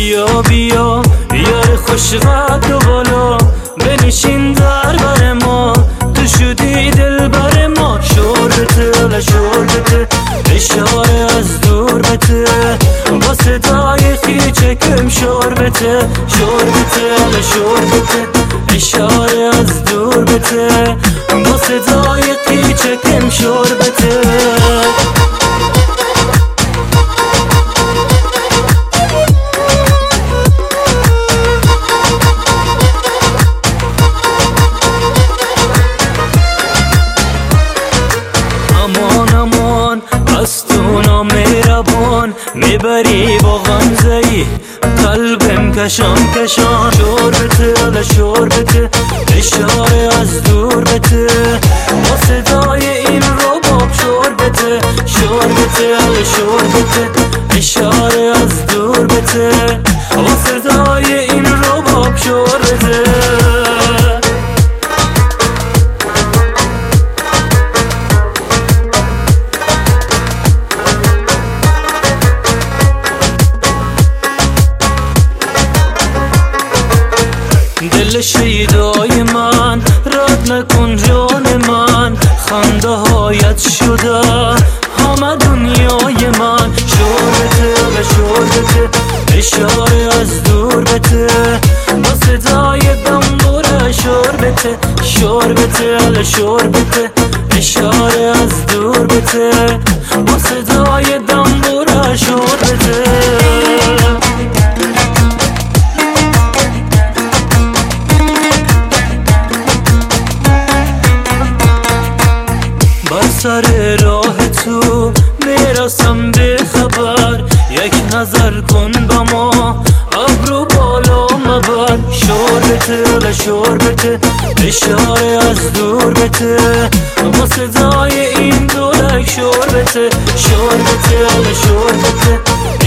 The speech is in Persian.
بیا بیا یار خوش قد و بالا، بنشین در بر ما، تو شدی دل بر ما. شربته شربته اشاره از دور بته، با صدای خیچکم شربته شربته شربته اشاره از دور بته، با صدای خیچکم شربته. امان امان از تو نامهربان، میبری با غمزه‌ای قلبم کشان کشان. شربته شربته اشاره از دور بته، با صدای این رباب شربته شربته شربته اشاره از دور بته، با صدای این رباب شربته. دل شیدای من رد نکن جان من، خنده هایت شده همه دنیای من. شربته و شربته اشاره از دور بته، با صدای دنبوره شربته شربته شربته اشاره از دور بته، با صدای دنبوره شربته. سر راه تو میرسم به خبر، یک نظر کن با ما ابرو بالا مبر. شربته شربته اشاره از دور بته، با صدای این دولک شربته شربته شربته